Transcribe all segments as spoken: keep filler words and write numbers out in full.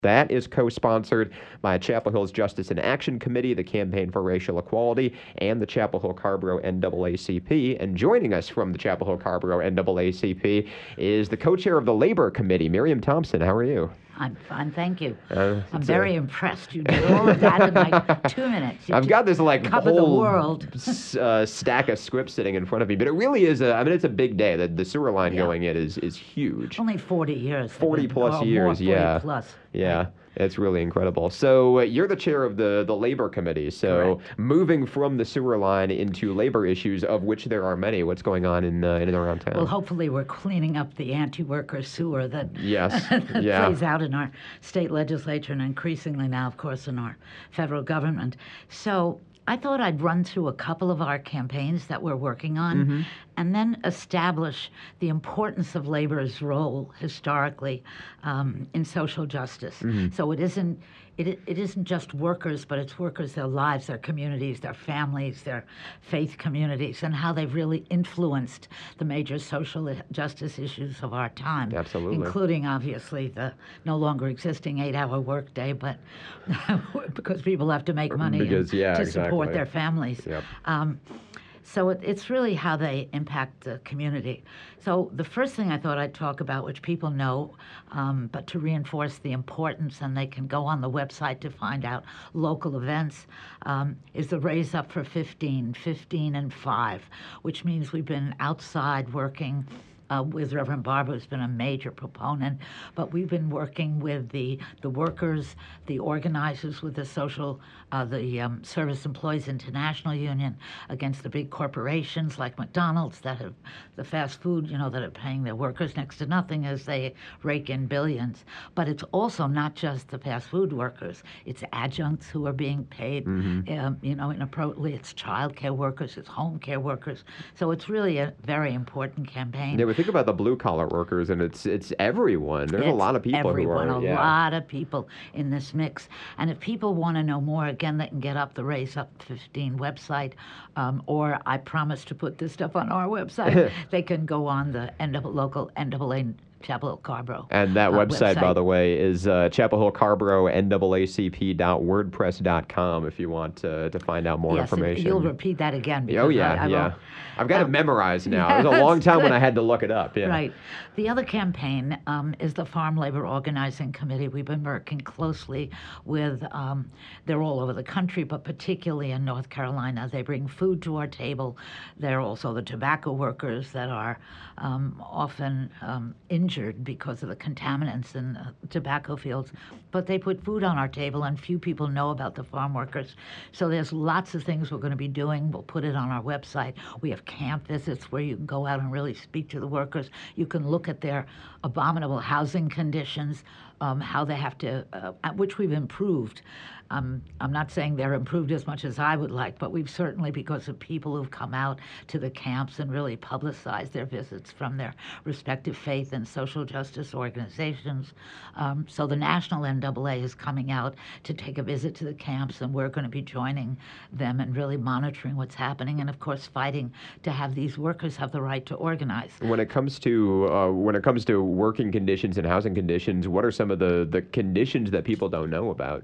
That is co-sponsored by Chapel Hill's Justice in Action Committee, the Campaign for Racial Equality, and the Chapel Hill-Carrboro N double A C P. And joining us from the Chapel Hill-Carrboro N double A C P is the co-chair of the Labor Committee, Miriam Thompson. How are you? I'm fine, thank you. Uh, I'm very a... impressed. You did all of that in like two minutes. You I've got this like cover whole the world. uh, stack of scripts sitting in front of me, but it really is a. I mean, it's a big day. The, the sewer line Yeah. going in is is huge. Only forty years. Forty been, plus or years, more, forty yeah, plus. yeah. Right. It's really incredible. So uh, you're the chair of the, the Labor Committee. So Correct. moving from the sewer line into labor issues, of which there are many, what's going on in, uh, in and around town? Well, hopefully we're cleaning up the anti-worker sewer that, Yes. that Yeah. plays out in our state legislature and increasingly now, of course, in our federal government. So I thought I'd run through a couple of our campaigns that we're working on Mm-hmm. and then establish the importance of labor's role historically um, in social justice. Mm-hmm. So it isn't it, it isn't just workers, but it's workers, their lives, their communities, their families, their faith communities, and how they've really influenced the major social justice issues of our time. Absolutely. Including, obviously, the no longer existing eight-hour workday, but because people have to make money Because, and yeah, to exactly. support their families. Yep. Um, so it, it's really how they impact the community. So the first thing I thought I'd talk about, which people know, um, but to reinforce the importance, and they can go on the website to find out local events, um, is the Raise Up for fifteen, fifteen and five, which means we've been outside working Uh, with Reverend Barber, who's been a major proponent, but we've been working with the the workers, the organizers, with the social, uh, the um, Service Employees International Union, against the big corporations like McDonald's that have the fast food, you know, that are paying their workers next to nothing as they rake in billions. But it's also not just the fast food workers; it's adjuncts who are being paid, Mm-hmm. um, you know, inappropriately. It's child care workers, it's home care workers. So it's really a very important campaign. Yeah, we think about the blue collar workers, and it's it's everyone. There's a It's lot of people everyone, who are. a yeah. lot of people in this mix. And if people want to know more, again, they can get up the Raise Up fifteen website, um, or I promise to put this stuff on our website. They can go on the N double local N double A Chapel Hill-Carrboro. And that uh, website, by website. the way, is uh, Chapel Hill-Carrboro N double A C P dot wordpress dot com if you want to, to find out more Yes, and information. you'll repeat that again. Because Oh, yeah, I, I yeah. won't- I've got it um, memorized now. yeah, it was a long that's time when good. I had to look it up. Yeah. Right. The other campaign um, is the Farm Labor Organizing Committee. We've been working closely with, um, they're all over the country, but particularly in North Carolina. They bring food to our table. They're also the tobacco workers that are um, often um, injured because of the contaminants in uh, tobacco fields. But they put food on our table, and few people know about the farm workers. So there's lots of things we're going to be doing. We'll put it on our website. We have camp visits where you can go out and really speak to the workers. You can look at their abominable housing conditions, um, how they have to, uh, at which we've improved. Um, I'm not saying they're improved as much as I would like, but we've certainly, because of people who've come out to the camps and really publicized their visits from their respective faith and social justice organizations. Um, so the National N double A is coming out to take a visit to the camps, and we're going to be joining them and really monitoring what's happening, and of course fighting to have these workers have the right to organize. When it comes to uh, when it comes to working conditions and housing conditions, what are some of the, the conditions that people don't know about?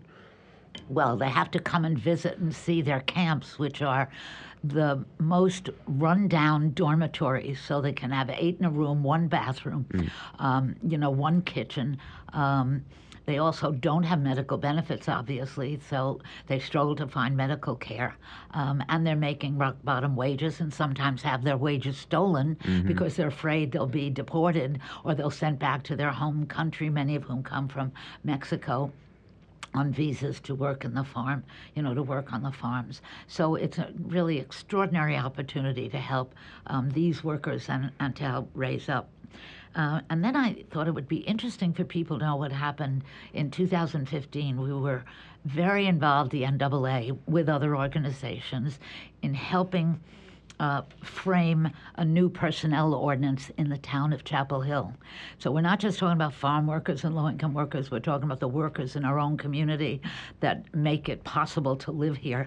Well, they have to come and visit and see their camps, which are the most run-down dormitories, so they can have eight in a room, one bathroom, mm. um, you know, one kitchen. Um, they also don't have medical benefits, obviously, so they struggle to find medical care. Um, and they're making rock-bottom wages and sometimes have their wages stolen mm-hmm. because they're afraid they'll be deported or they'll sent back to their home country, many of whom come from Mexico, on visas to work in the farm, you know, to work on the farms. So it's a really extraordinary opportunity to help um, these workers and, and to help raise up. Uh, and then I thought it would be interesting for people to know what happened in two thousand fifteen. We were very involved, the N double A, with other organizations in helping Uh, frame a new personnel ordinance in the town of Chapel Hill. So we're not just talking about farm workers and low-income workers, we're talking about the workers in our own community that make it possible to live here.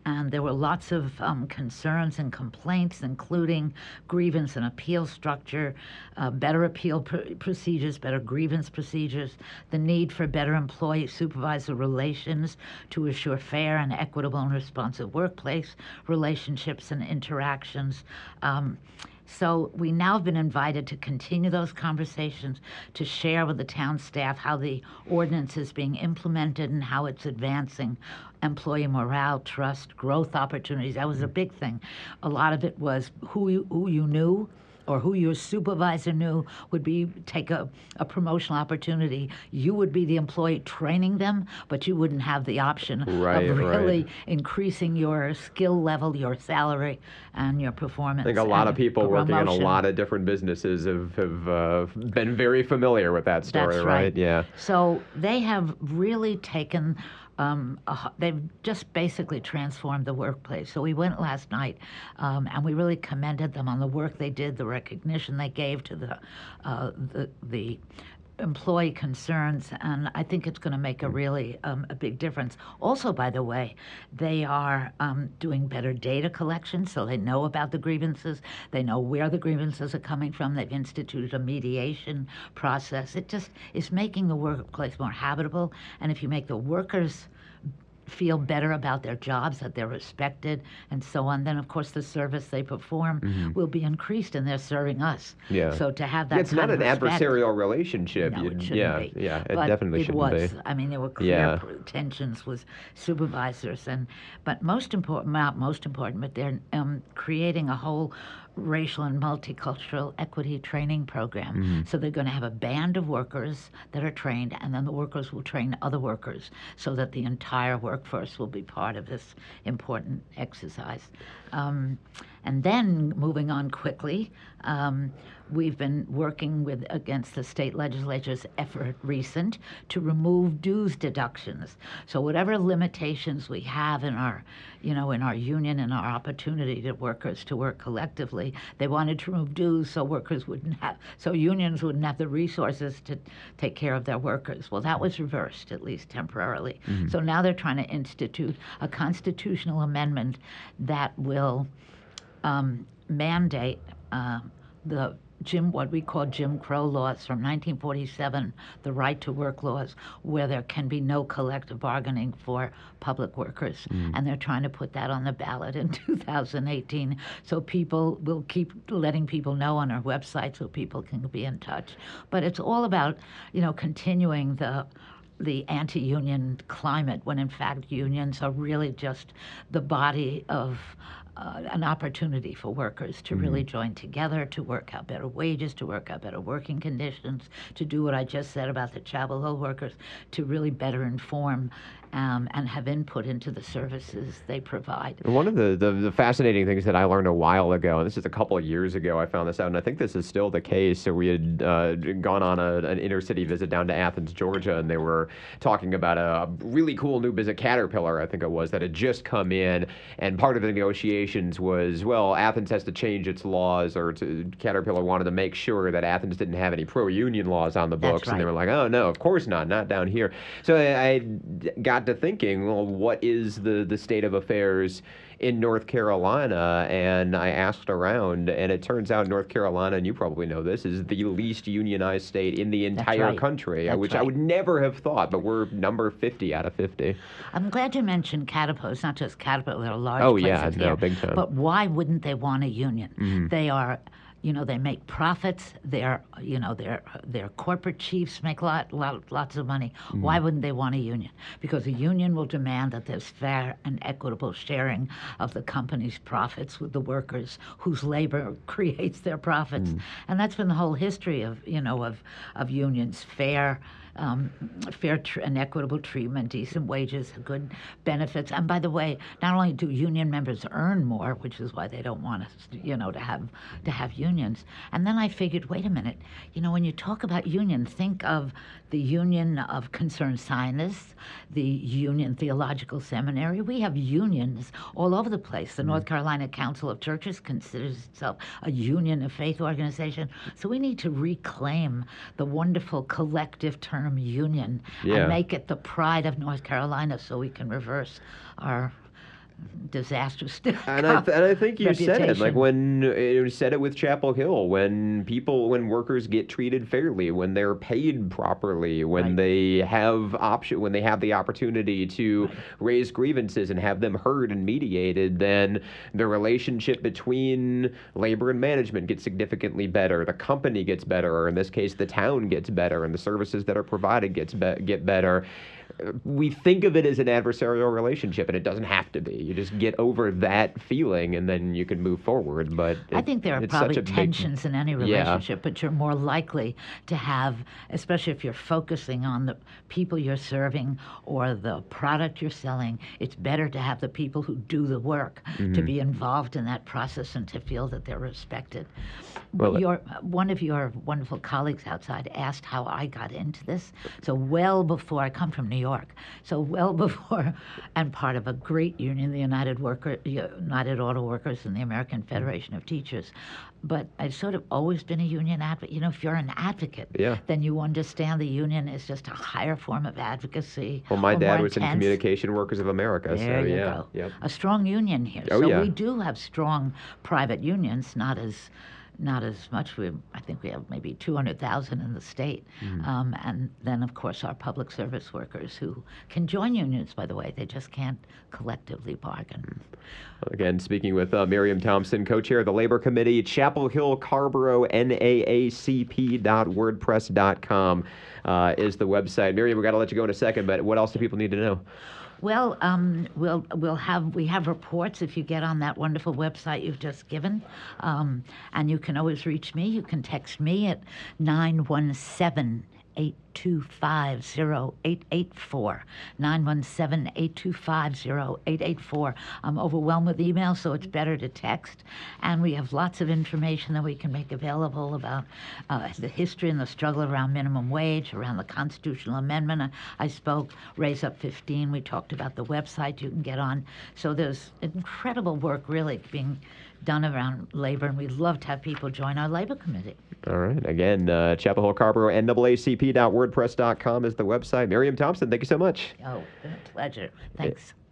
and there were lots of um, concerns and complaints, including grievance and appeal structure, uh, better appeal pr- procedures, better grievance procedures, the need for better employee-supervisor relations to assure fair and equitable and responsive workplace relationships and interactions. Um, So we now have been invited to continue those conversations, to share with the town staff how the ordinance is being implemented and how it's advancing employee morale, trust, growth opportunities. That was a big thing. A lot of it was who you, who you knew or who your supervisor knew would be take a, a promotional opportunity. You would be the employee training them, but you wouldn't have the option Right, of really right. increasing your skill level, your salary, and your performance. I think a lot of and people working in a promotion. lot of different businesses have, have uh, been very familiar with that story, That's right. Yeah. So they have really taken, um, a, h- they've just basically transformed the workplace. So we went last night, um, and we really commended them on the work they did, the recognition they gave to the, uh, the, the employee concerns, and I think it's going to make a really um, a big difference. Also, by the way, they are um, doing better data collection, so they know about the grievances. They know where the grievances are coming from. They've instituted a mediation process. It just is making the workplace more habitable, and if you make the workers feel better about their jobs, that they're respected, and so on, then of course the service they perform will be increased, and they're serving us. Yeah. So to have that Yeah, it's kind not of an respect, adversarial relationship. no, You- it shouldn't yeah, be. yeah, it But definitely it shouldn't was. be. I mean, there were clear Yeah. pr- tensions with supervisors, and but most important, not most important, but they're um, creating a whole racial and multicultural equity training program. Mm-hmm. So they're going to have a band of workers that are trained, and then the workers will train other workers, so that the entire workforce will be part of this important exercise. Um, and then moving on quickly, um, we've been working with against the state legislature's effort recent to remove dues deductions. So whatever limitations we have in our, you know, in our union and our opportunity to workers to work collectively, they wanted to remove dues so workers wouldn't have, so unions wouldn't have the resources to take care of their workers. Well, that was reversed, at least temporarily. Mm-hmm. So now they're trying to institute a constitutional amendment that will um, mandate uh, the Jim, what we call Jim Crow laws from nineteen forty-seven, the right to work laws, where there can be no collective bargaining for public workers. Mm. And they're trying to put that on the ballot in two thousand eighteen. So people will keep letting people know on our website so people can be in touch. But it's all about, you know, continuing the the anti-union climate, when in fact unions are really just the body of uh, an opportunity for workers to really join together, to work out better wages, to work out better working conditions, to do what I just said about the Chapel Hill workers, to really better inform um, and have input into the services they provide. One of the, the, the fascinating things that I learned a while ago, and this is a couple of years ago, I found this out, and I think this is still the case. So we had uh, gone on a, an intercity visit down to Athens, Georgia, and they were talking about a really cool new business, Caterpillar, I think it was, that had just come in, and part of the negotiations was, well, Athens has to change its laws, or to, Caterpillar wanted to make sure that Athens didn't have any pro-union laws on the books, That's and they right. were like, oh, no, of course not, not down here. So I, I got to thinking, well, what is the, the state of affairs in North Carolina? And I asked around, and it turns out North Carolina, and you probably know this, is the least unionized state in the entire right. country, That's which I right. would never have thought, but we're number fifty out of fifty. I'm glad you mentioned Caterpillar. It's not just Caterpillar, there are large Oh, places yeah, no, here. big time. But why wouldn't they want a union? Mm-hmm. They are, you know, they make profits. They're, you know, their their corporate chiefs make lot, lot lots of money. Mm-hmm. Why wouldn't they want a union? Because a union will demand that there's fair and equitable sharing of the company's profits with the workers whose labor creates their profits. Mm-hmm. And that's been the whole history of, you know, of of unions, fair Um, fair tr- and equitable treatment, decent wages, good benefits. And by the way, not only do union members earn more, which is why they don't want us, to, you know, to have to have unions. And then I figured, wait a minute, you know, when you talk about union, think of the Union of Concerned Zionists, the Union Theological Seminary. We have unions all over the place. The North Carolina Council of Churches considers itself a union of faith organization. So we need to reclaim the wonderful collective term union Yeah. and make it the pride of North Carolina so we can reverse our disastrous And I, th- and I think you said it, like reputation. when uh, you said it with Chapel Hill, when people, when workers get treated fairly, when they're paid properly, when Right. they have option, when they have the opportunity to Right. raise grievances and have them heard and mediated, then the relationship between labor and management gets significantly better. The company gets better, or in this case, the town gets better, and the services that are provided gets be- get better. We think of it as an adversarial relationship, and it doesn't have to be. You just get over that feeling, and then you can move forward. But I it- think there are it's probably such a big- tensions in any Yeah. relationship, but you're more likely to have, especially if you're focusing on the people you're serving or the product you're selling, it's better to have the people who do the work Mm-hmm. to be involved in that process and to feel that they're respected. Well, your, one of your wonderful colleagues outside asked how I got into this. So well before, I come from New York, so well before, and part of a great union, the United Worker, United Auto Workers and the American Federation of Teachers. But I've sort of always been a union advocate. You know, if you're an advocate, Yeah. then you understand the union is just a higher form of advocacy. Well, my or dad more was in intense. Communication Workers of America, There so you yeah. go. Yep. A strong union here. Oh, so yeah. we do have strong private unions, not as not as much. We, I think we have maybe two hundred thousand in the state. Mm-hmm. Um, and then, of course, our public service workers who can join unions, by the way. They just can't collectively bargain. Again, speaking with uh, Miriam Thompson, co-chair of the Labor Committee, Chapel Hill Carborough, N A A C P dot wordpress dot com uh, is the website. Miriam, we got to let you go in a second, but what else do people need to know? Well, um, we'll we'll have we have reports if you get on that wonderful website you've just given, um, and you can always reach me. You can text me at nine one seven eight two five zero eight eight four nine one seven eight two five zero eight eight four. I'm overwhelmed with emails, so it's better to text. And we have lots of information that we can make available about uh, the history and the struggle around minimum wage, around the constitutional amendment. I spoke, Raise Up fifteen. We talked about the website you can get on. So there's incredible work really being done around labor, and we'd love to have people join our labor committee. All right. Again, uh, Chapel Hill Carborough, N double A C P dot wordpress dot com is the website. Miriam Thompson, thank you so much. Oh, been a pleasure. Thanks.